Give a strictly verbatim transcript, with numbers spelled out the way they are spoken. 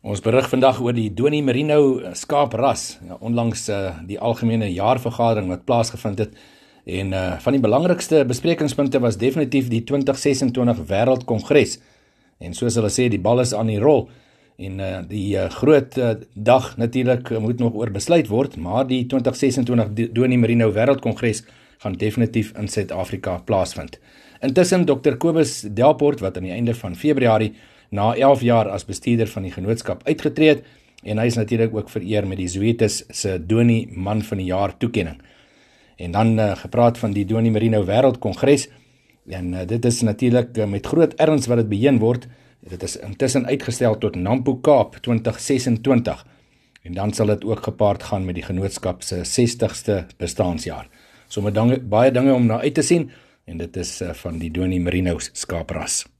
Ons berig vandag oor die Donnie Merino skaapras, ja, onlangs uh, die algemene jaarvergadering wat plaasgevind het. En uh, van die belangrikste besprekingspunte was definitief die twintig sesentwintig Wêreldkongres. En soos hulle sê, die bal is aan die rol. En uh, die uh, groot uh, dag natuurlik uh, moet nog oor besluit word, maar die twintig sesentwintig Donnie Merino Wêreldkongres gaan definitief in Suid-Afrika plaasvind. Intussen dokter Kobus Delport, wat aan die einde van Februarie na elf jaar as bestuurder van die genootskap uitgetree het, en hy is natuurlik ook vereer met die Zoetis se Donnie Man van die Jaar toekenning. En dan uh, gepraat van die Donnie Merino Wêreldkongres, en uh, dit is natuurlik uh, met groot erns wat dit beheen word. Dit is intussen uitgestel tot Nampo Kaap twintig sesentwintig, en dan sal dit ook gepaard gaan met die genootskap se sestigste bestaansjaar. So met dange, baie dinge om na uit te sien, en dit is uh, van die Donnie Merino skaapras.